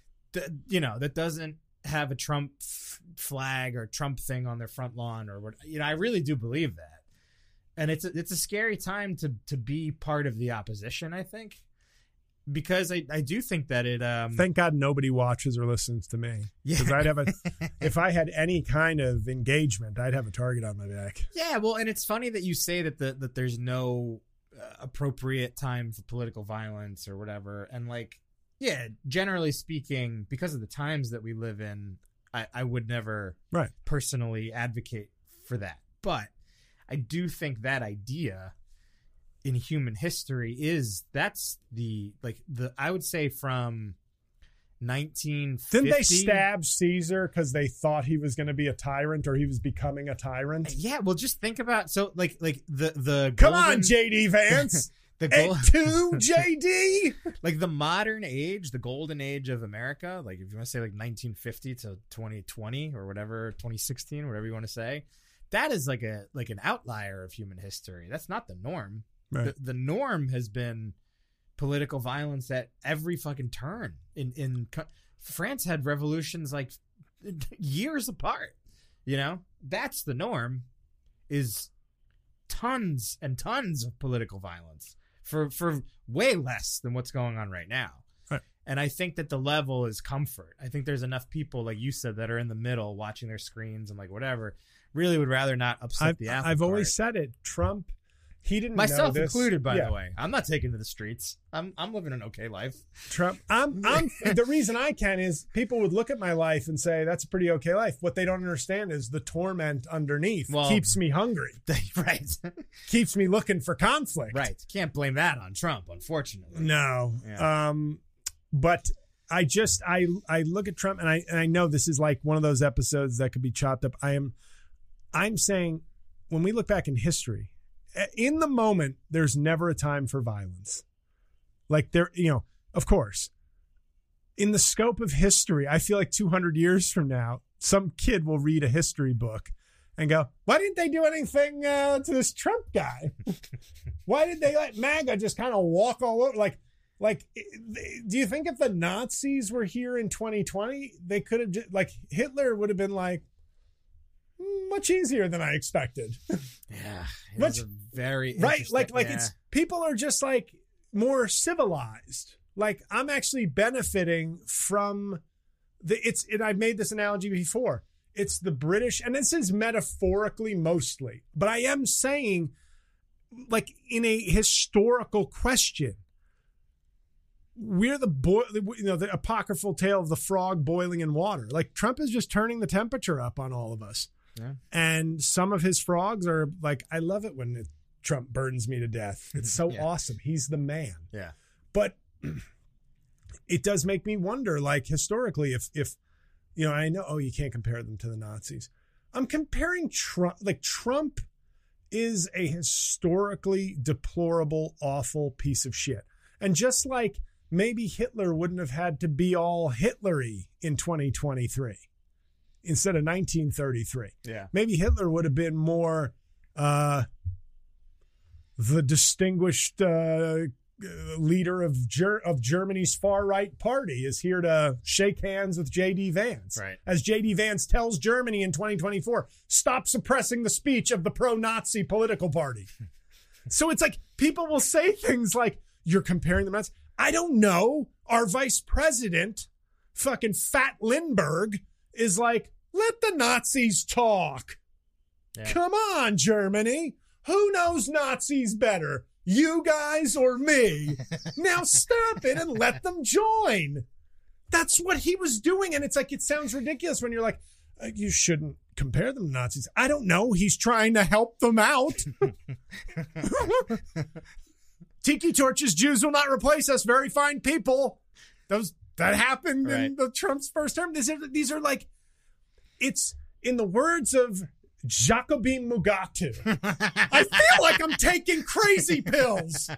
that doesn't have a Trump flag or Trump thing on their front lawn or what. I really do believe that. And it's a scary time to be part of the opposition, I think, because I do think that it. Thank God nobody watches or listens to me. Yeah. Because I'd have if I had any kind of engagement, I'd have a target on my back. Yeah, well, and it's funny that you say that there's no appropriate time for political violence or whatever, and generally speaking, because of the times that we live in, I would never personally advocate for that, but. I do think that idea in human history that's I would say from 1950. Didn't they stab Caesar because they thought he was going to be a tyrant or he was becoming a tyrant? Yeah, well, just think about the come on, JD Vance. The to JD, like the modern age, the golden age of America. Like if you want to say 1950 to 2020 or whatever, 2016, whatever you want to say. That is like an outlier of human history. That's not the norm. Right. The norm has been political violence at every fucking turn. In France had revolutions like years apart. That's the norm. Is tons and tons of political violence for way less than what's going on right now. Right. And I think that the level is comfort. I think there's enough people, like you said, that are in the middle watching their screens and whatever. Really would rather not upset the apple cart. I've always said it. Trump, he didn't myself know this. Included, by the way. I'm not taking to the streets. I'm living an okay life. Trump, I'm the reason I can is people would look at my life and say that's a pretty okay life. What they don't understand is the torment underneath keeps me hungry. Right. Keeps me looking for conflict. Right. Can't blame that on Trump, unfortunately. No. Yeah. But I look at Trump and I know this is like one of those episodes that could be chopped up. I'm saying when we look back in history, in the moment, there's never a time for violence. Like of course, in the scope of history, I feel like 200 years from now, some kid will read a history book and go, why didn't they do anything to this Trump guy? Why did they let MAGA just kind of walk all over? Do you think if the Nazis were here in 2020, they could have Hitler would have been like, much easier than I expected. Yeah. It's very right. It's people are just more civilized. I'm actually benefiting from I've made this analogy before. It's the British, and this is metaphorically mostly, but I am saying in a historical question, we're the apocryphal tale of the frog boiling in water. Trump is just turning the temperature up on all of us. Yeah. And some of his frogs are I love it when Trump burns me to death. It's so awesome. He's the man. Yeah. But it does make me wonder, historically, if I know, you can't compare them to the Nazis. I'm comparing Trump. Like, Trump is a historically deplorable, awful piece of shit. And just like maybe Hitler wouldn't have had to be all Hitlery in 2023 instead of 1933. Yeah. Maybe Hitler would have been more the distinguished leader of Germany's far-right party is here to shake hands with J.D. Vance. Right. As J.D. Vance tells Germany in 2024, stop suppressing the speech of the pro-Nazi political party. So it's like people will say things like, you're comparing the Nazis. I don't know. Our vice president, fucking Fat Lindbergh, is like, let the Nazis talk. Yeah. Come on, Germany. Who knows Nazis better? You guys or me? Now stop it and let them join. That's what he was doing. And it's like, it sounds ridiculous when you're like, you shouldn't compare them to Nazis. I don't know. He's trying to help them out. Tiki torches, Jews will not replace us. Very fine people. That happened in the Trump's first term. These are like, it's in the words of Jacobin Mugatu. I feel like I'm taking crazy pills.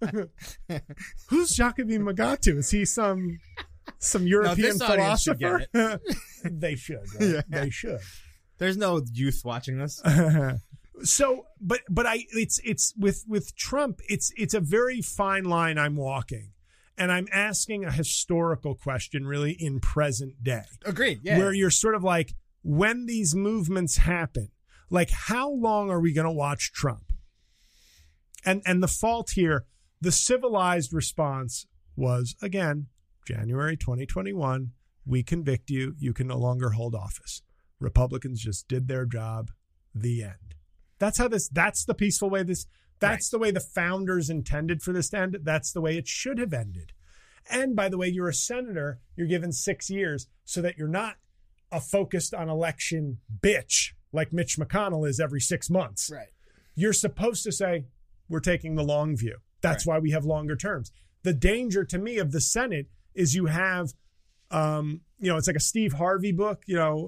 Who's Jacobin Mugatu? Is he some European philosopher? They should. Right? Yeah. They should. There's no youth watching this. So, but it's with Trump. It's a very fine line I'm walking, and I'm asking a historical question, really in present day. Agreed. Yeah. Where you're sort of like, when these movements happen, like, how long are we going to watch Trump? And the fault here, the civilized response was, again, January 2021, we convict you. You can no longer hold office. Republicans just did their job. The end. That's the peaceful way that's the way the founders intended for this to end. That's the way it should have ended. And by the way, you're a senator, you're given 6 years so that you're not a focused on election bitch like Mitch McConnell is every 6 months. Right. You're supposed to say, we're taking the long view. That's why we have longer terms. The danger to me of the Senate is you have, it's like a Steve Harvey book,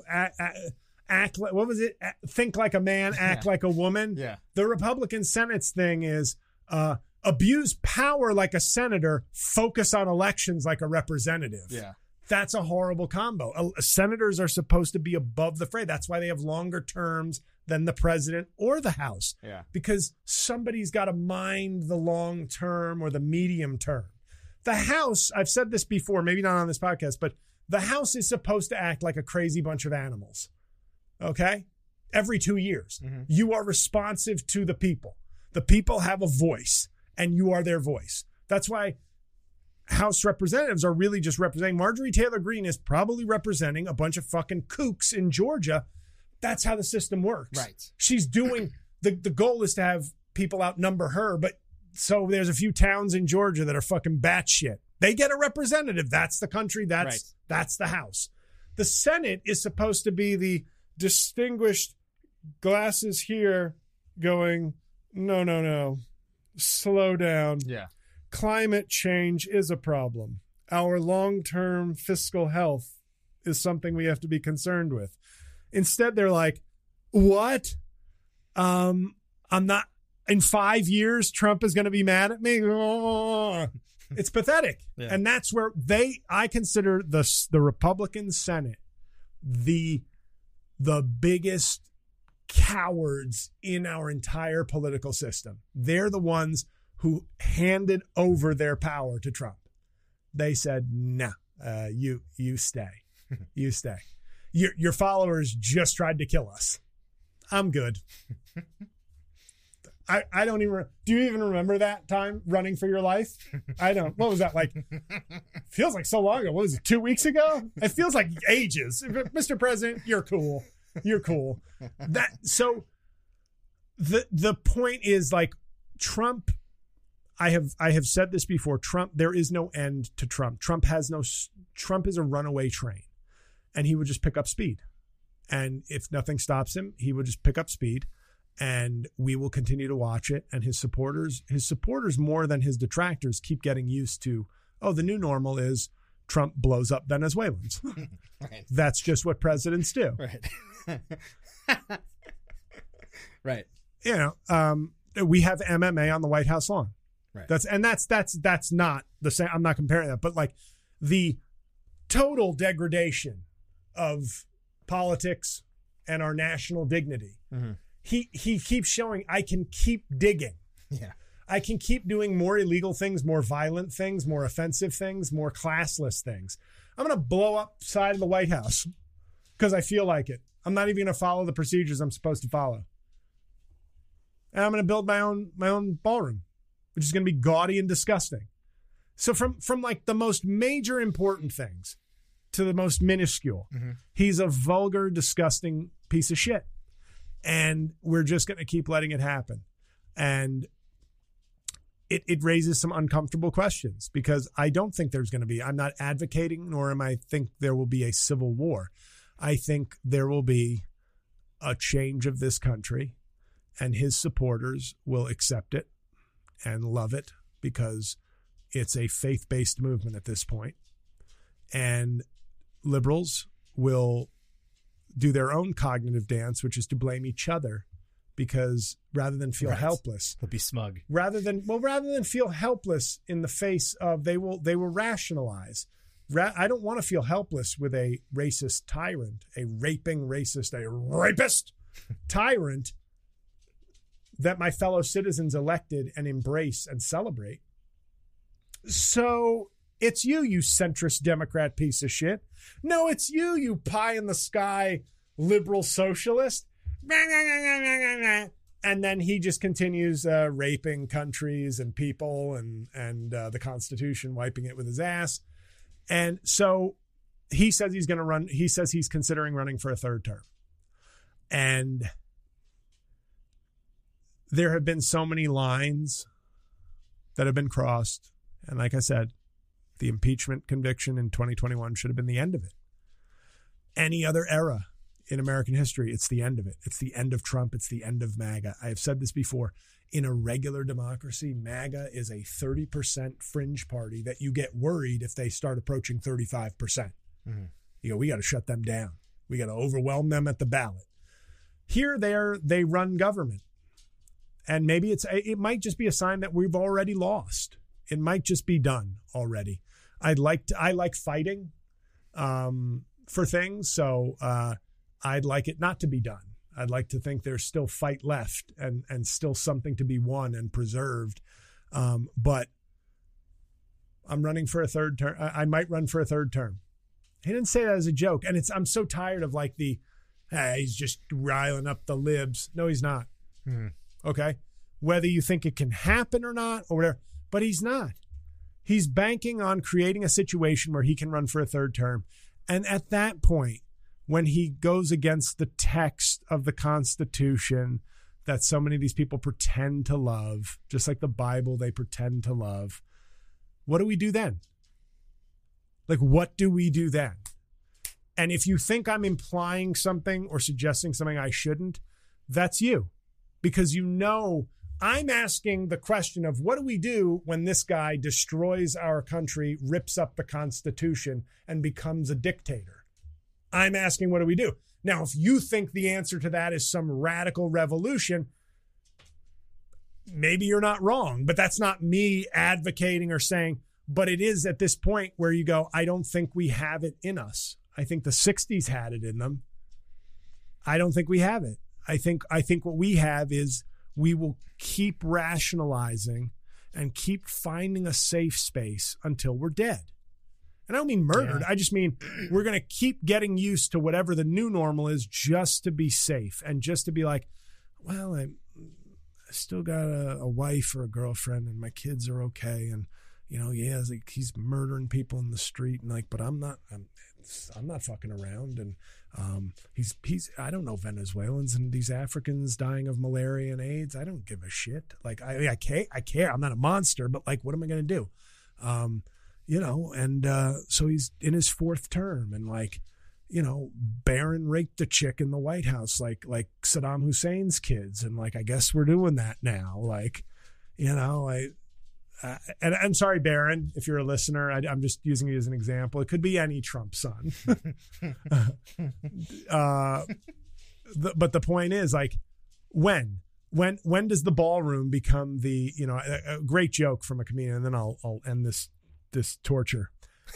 act like, what was it? Think like a man, act like a woman. Yeah. The Republican Senate's thing is abuse power like a senator, focus on elections like a representative. Yeah. That's a horrible combo. Senators are supposed to be above the fray. That's why they have longer terms than the president or the House. Yeah. Because somebody's got to mind the long term or the medium term. The House, I've said this before, maybe not on this podcast, but the House is supposed to act like a crazy bunch of animals. Okay? Every 2 years. Mm-hmm. You are responsive to the people. The people have a voice, and you are their voice. That's why House representatives are really just representing. Marjorie Taylor Greene is probably representing a bunch of fucking kooks in Georgia. That's how the system works. Right. She's doing, the goal is to have people outnumber her, but so there's a few towns in Georgia that are fucking batshit. They get a representative. That's the country. That's the House. The Senate is supposed to be the distinguished glasses here going, no, slow down. Yeah. Climate change is a problem. Our long-term fiscal health is something we have to be concerned with. Instead, they're like, what? I'm not, in 5 years, Trump is going to be mad at me. Oh. It's pathetic. Yeah. And that's where I consider the Republican Senate the biggest cowards in our entire political system. They're the ones who handed over their power to Trump. They said, no, you stay. You stay. Your followers just tried to kill us. I'm good. I don't even, do you even remember that time running for your life? I don't. What was that like? Feels like so long ago. What was it, 2 weeks ago? It feels like ages. Mr. President, you're cool. You're cool. So the point is, like, Trump, I have said this before, Trump, there is no end to Trump. Trump is a runaway train, and he would just pick up speed. And if nothing stops him, he would just pick up speed, and we will continue to watch it. And his supporters more than his detractors keep getting used to, the new normal is Trump blows up Venezuelans. Right. That's just what presidents do. Right. Right. You know, we have MMA on the White House lawn. Right. That's not the same. I'm not comparing that, but like the total degradation of politics and our national dignity. Mm-hmm. He keeps showing I can keep digging. Yeah. I can keep doing more illegal things, more violent things, more offensive things, more classless things. I'm going to blow up side of the White House because I feel like it. I'm not even going to follow the procedures I'm supposed to follow. And I'm going to build my own ballroom, which is going to be gaudy and disgusting. So from like the most major important things to the most minuscule, he's a vulgar, disgusting piece of shit. And we're just going to keep letting it happen. And it raises some uncomfortable questions because I don't think there's going to be, I'm not advocating, nor am I think there will be a civil war. I think there will be a change of this country and his supporters will accept it and love it because it's a faith-based movement at this point. And liberals will do their own cognitive dance, which is to blame each other because rather than feel helpless, they'll be smug. Rather than feel helpless in the face of, they will rationalize. I don't want to feel helpless with a racist tyrant, a rapist tyrant that my fellow citizens elected and embrace and celebrate. So it's you centrist Democrat piece of shit. No, it's you pie in the sky liberal socialist. And then he just continues raping countries and people and the Constitution, wiping it with his ass. And so he says he's going to run. He says he's considering running for a third term. And there have been so many lines that have been crossed. And like I said, the impeachment conviction in 2021 should have been the end of it. Any other era in American history, it's the end of it. It's the end of Trump. It's the end of MAGA. I have said this before. In a regular democracy, MAGA is a 30% fringe party that you get worried if they start approaching 35%. Mm-hmm. You go, we got to shut them down. We got to overwhelm them at the ballot. Here, they run government. And maybe it might just be a sign that we've already lost. It might just be done already. I like fighting for things, so I'd like it not to be done. I'd like to think there's still fight left and still something to be won and preserved. But I'm running for a third term. I might run for a third term. He didn't say that as a joke. And I'm so tired of like he's just riling up the libs. No, he's not. Mm-hmm. Okay. Whether you think it can happen or not or whatever, but he's not. He's banking on creating a situation where he can run for a third term. And at that point, when he goes against the text of the Constitution that so many of these people pretend to love, just like the Bible they pretend to love, what do we do then? Like, what do we do then? And if you think I'm implying something or suggesting something I shouldn't, that's you. Because you know I'm asking the question of what do we do when this guy destroys our country, rips up the Constitution, and becomes a dictator? I'm asking, what do we do? Now, if you think the answer to that is some radical revolution, maybe you're not wrong, but that's not me advocating or saying, but it is at this point where you go, I don't think we have it in us. I think the 60s had it in them. I don't think we have it. I think what we have is we will keep rationalizing and keep finding a safe space until we're dead. And I don't mean murdered. Yeah. I just mean we're going to keep getting used to whatever the new normal is just to be safe and just to be like, well, I still got a wife or a girlfriend and my kids are okay. And, yeah, like he's murdering people in the street and like, but I'm not fucking around. And he's I don't know Venezuelans and these Africans dying of malaria and AIDS. I don't give a shit. Like I care. I'm not a monster, but like, what am I going to do? So he's in his fourth term and like, Barron raped a chick in the White House, like Saddam Hussein's kids. And like, I guess we're doing that now. Like, and I'm sorry, Barron, if you're a listener, I'm just using you as an example. It could be any Trump son. But the point is, like, when does the ballroom become the, a great joke from a comedian, and then I'll end this torture.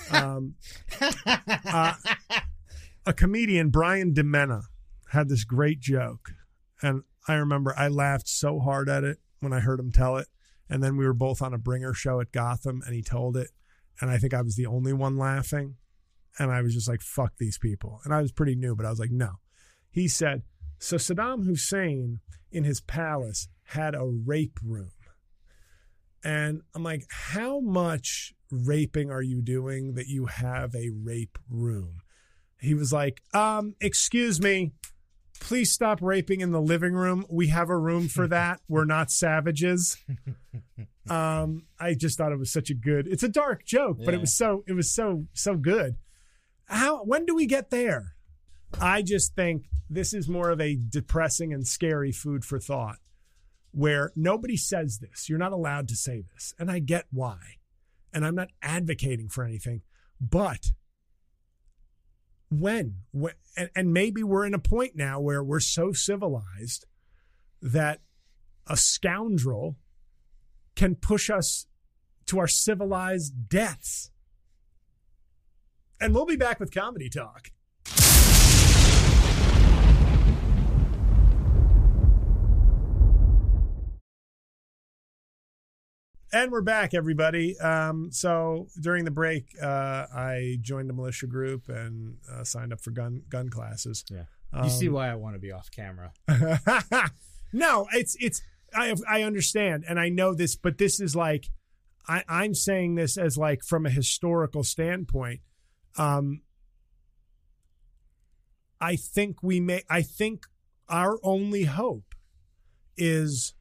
A comedian, Brian DeMena, had this great joke, and I remember I laughed so hard at it when I heard him tell it. And then we were both on a bringer show at Gotham, and he told it, and I think I was the only one laughing, and I was just like, fuck these people. And I was pretty new, but I was like, no. He said, so Saddam Hussein in his palace had a rape room. And I'm like, how much raping are you doing that you have a rape room? He was like, excuse me, please stop raping in the living room. We have a room for that. We're not savages. I just thought it was such it's a dark joke, but it was so good. When do we get there? I just think this is more of a depressing and scary food for thought, where nobody says this. You're not allowed to say this. And I get why. And I'm not advocating for anything, but when and maybe we're in a point now where we're so civilized that a scoundrel can push us to our civilized deaths. And we'll be back with Comedy Talk. And we're back, everybody. So during the break, I joined a militia group and signed up for gun classes. Yeah, you see why I want to be off camera. No, I understand, and I know this, but this is like I'm saying this as like from a historical standpoint. I think our only hope is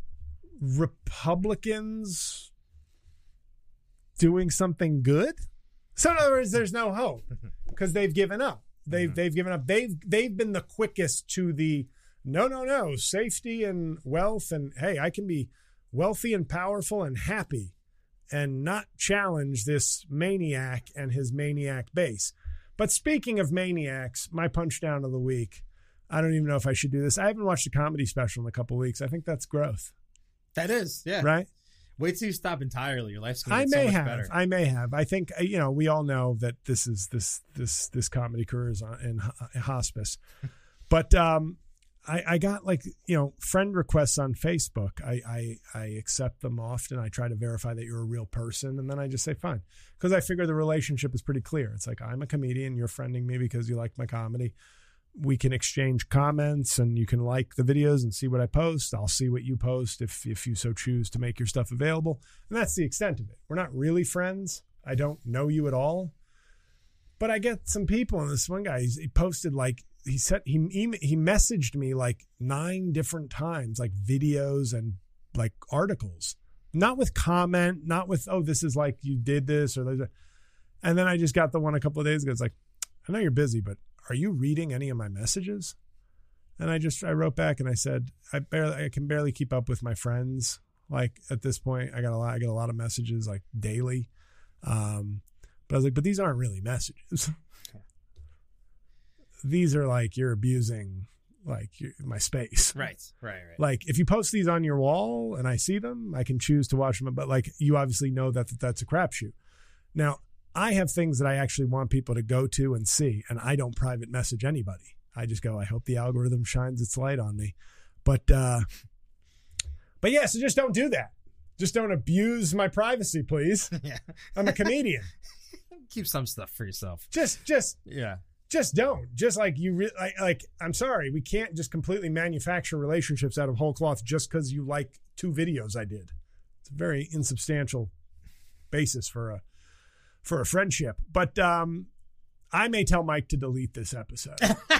Republicans doing something good. So in other words, there's no hope because they've given up. They've given up. They've been the quickest to the no, safety and wealth, and hey, I can be wealthy and powerful and happy and not challenge this maniac and his maniac base. But speaking of maniacs, my punch down of the week, I don't even know if I should do this. I haven't watched a comedy special in a couple of weeks. I think that's growth. That is, yeah. Right? Wait till you stop entirely. Your life's going to get so much better. I may have. I think, we all know that this comedy career is in hospice. But I got friend requests on Facebook. I accept them often. I try to verify that you're a real person. And then I just say, fine. Because I figure the relationship is pretty clear. It's like, I'm a comedian. You're friending me because you like my comedy. We can exchange comments and you can like the videos and see what I post. I'll see what you post if you so choose to make your stuff available. And that's the extent of it. We're not really friends. I don't know you at all. But I get some people, and this one guy, he posted he messaged me 9 different times, videos and articles, not with comment, not with, oh, this is you did this or that. And then I just got the one a couple of days ago. It's I know you're busy, but are you reading any of my messages? And I wrote back and I said, I can barely keep up with my friends. At this point, I get a lot of messages daily. But I was but these aren't really messages. These are you're abusing my space. Right. If you post these on your wall and I see them, I can choose to watch them. But you obviously know that's a crapshoot. Now, I have things that I actually want people to go to and see, and I don't private message anybody. I just go, I hope the algorithm shines its light on me. But yeah, so just don't do that. Just don't abuse my privacy, please. Yeah. I'm a comedian. Keep some stuff for yourself. Just don't. Just I'm sorry, we can't just completely manufacture relationships out of whole cloth just because you like 2 videos I did. It's a very insubstantial basis for a friendship. But I may tell Mike to delete this episode.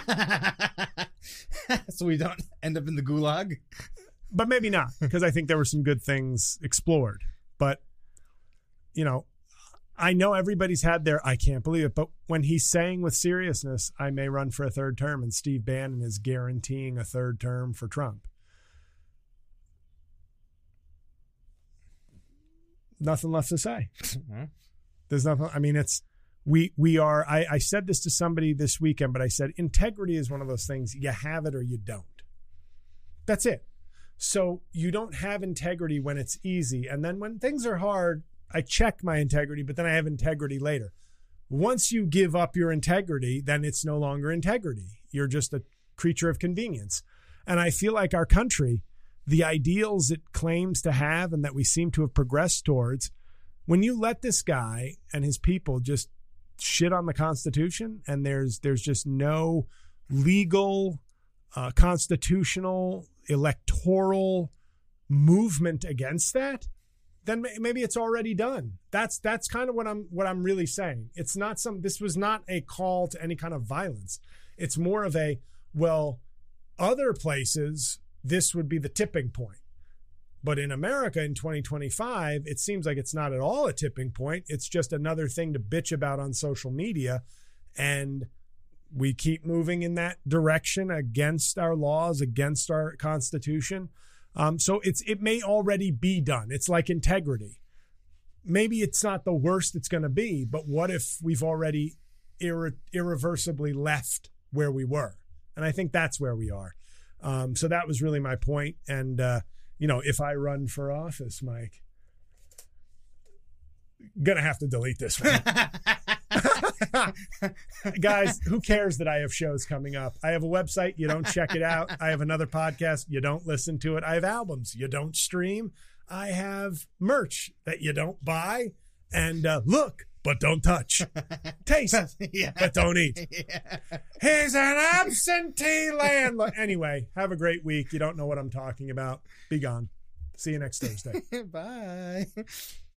So we don't end up in the gulag? But maybe not, because I think there were some good things explored. But, I know everybody's had their, I can't believe it, but when he's saying with seriousness, I may run for a 3rd term, and Steve Bannon is guaranteeing a 3rd term for Trump. nothing left to say. There's nothing. I mean, we are. I said this to somebody this weekend, but I said integrity is one of those things. You have it or you don't. That's it. So you don't have integrity when it's easy. And then when things are hard, I check my integrity, but then I have integrity later. Once you give up your integrity, then it's no longer integrity. You're just a creature of convenience. And I feel like our country, the ideals it claims to have and that we seem to have progressed towards, when you let this guy and his people just shit on the Constitution and there's just no legal, constitutional, electoral movement against that, then maybe it's already done. That's kind of what I'm really saying. It's not this was not a call to any kind of violence. It's more of other places, this would be the tipping point. But in America in 2025, it seems like it's not at all a tipping point. It's just another thing to bitch about on social media. And we keep moving in that direction against our laws, against our Constitution. So it may already be done. It's like integrity. Maybe it's not the worst it's going to be, but what if we've already irreversibly left where we were? And I think that's where we are. So that was really my point. And, if I run for office, Mike, gonna have to delete this one. Guys, who cares that I have shows coming up? I have a website. You don't check it out. I have another podcast. You don't listen to it. I have albums. You don't stream. I have merch that you don't buy. And look, but don't touch. Taste, but don't eat. Yeah. He's an absentee landlord. Anyway, have a great week. You don't know what I'm talking about. Be gone. See you next Thursday. Bye.